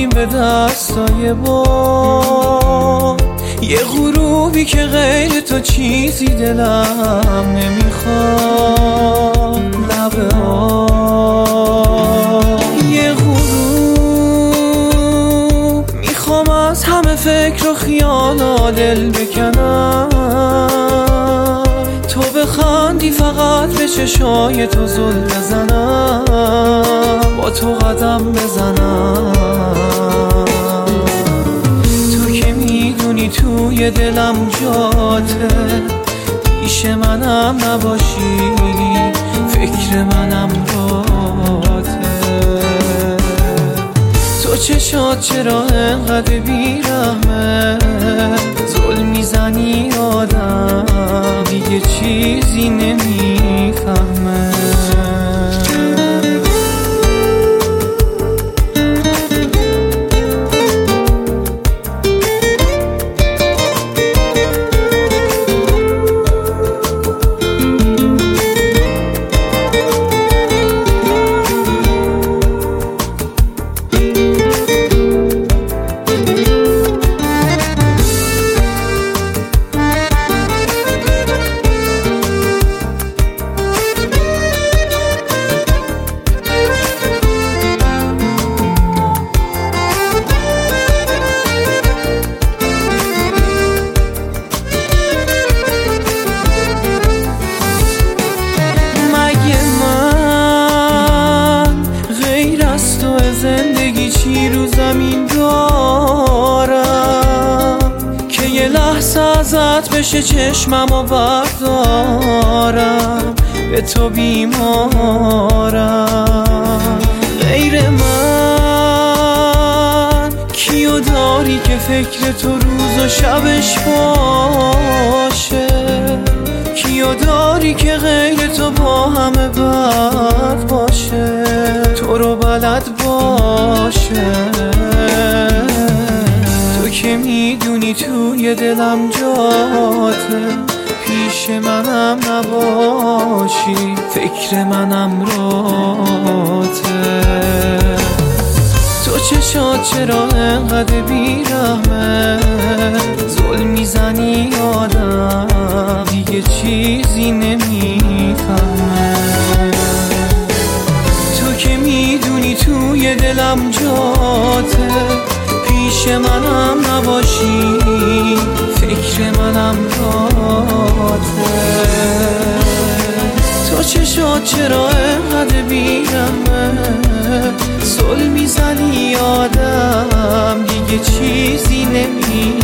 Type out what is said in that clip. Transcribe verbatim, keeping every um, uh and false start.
دادیم به دستای با یه غروبی که غیر تو چیزی دلم نمیخواد. لبه آب یه غروب میخوام از همه فکر و خیالا دل بکنم، تو بخندی فقط به چشای تو زل بزنم، با تو قدم بزنم. تو که میدونی توی دلم جاته، پیش منم نباشی فکر منم باته. تو چشات چرا انقدر بیرحمه، ظلم میزنی آدم دیگه چیزی نمیفهمه. زندگی چی رو زمین دارم که یه لحظه ازت بشه چشممو بردارم، به تو بیمارم. غیر من کیو داری که فکر تو روز و شبش باشه، کیو داری که غیر تو با همه بد باشه، تو رو بلد باشه. تو که میدونی توی دلم جاته، پیش منم نباشی فکر منم راته. تو چشات چرا انقدر بیرحمه، ظلم میزنی آدم دیگه چیزی نمیفهمه. تو که میدونی توی دلم جاته، پیش منم نباشی فکر منم راته. تو چشات چرا انقدر بیرحمه، ظلم میزنی آدم دیگه چیزی نمیفهمه.